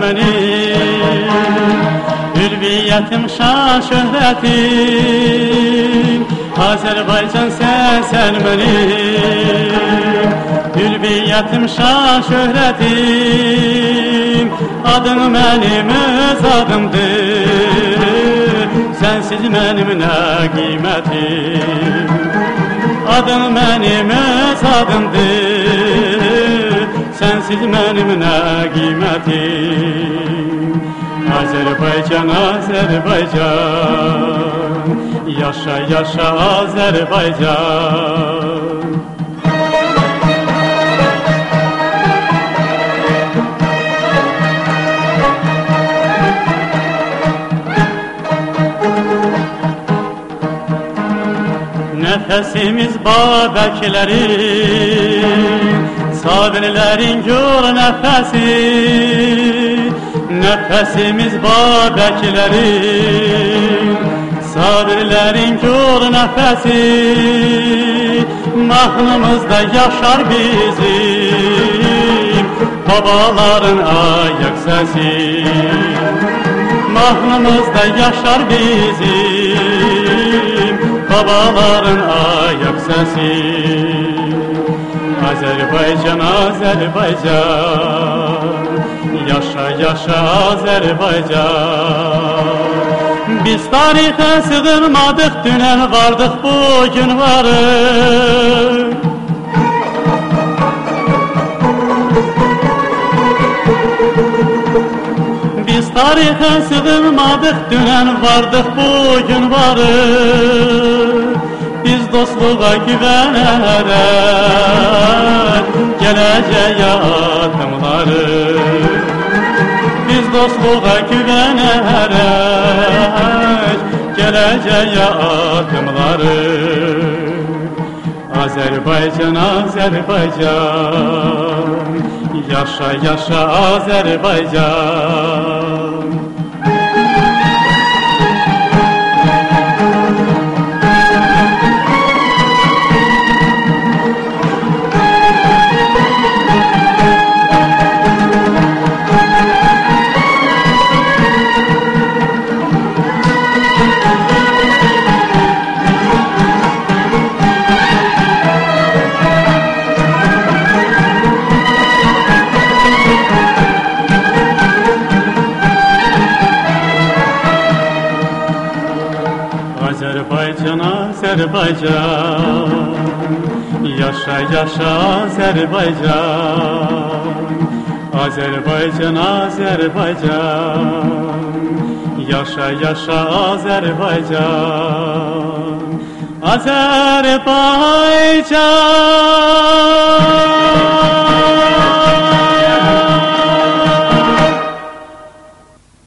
mənim, hürriyyətim, şan şöhrətim, Azərbaycan sən mənim, hürriyyətim, şan şöhrətim, adın mənim öz adımdır, sənsiz mənim nə qiymətim. Adın mənim öz adımdır, sənsiz mənim nə qiymətim. Azərbaycan, Azərbaycan, yaşa, yaşa Azərbaycan. Nəfəsimiz Babəklərin, Sabirlərin gör nəfəsi. Nəfəsimiz Babəklərin, Sabirlərin gör nəfəsi. Mahnımızda yaşar bizim babaların ayak səsi. Mahnımızda yaşar bizim babaların ayak səsi. Azərbaycan, Azərbaycan, yaşa, yaşa Azərbaycan. Biz tarixə sığınmadıq, dünən vardıq, bugün varıq. Biz tarixə sığınmadıq, dünən vardıq, bugün varıq. Biz dostluğa güvənərək, gələcəyə adımlarıq. Biz dostluğa güvənərək, gələcəyə adımlarıq. Azərbaycan, Azərbaycan, yaşa, yaşa Azərbaycan. Azərbaycan, Azərbaycan, yaşa, yaşa Azərbaycan. Azərbaycan, Azərbaycan, yaşa, yaşa Azərbaycan. Azərbaycan.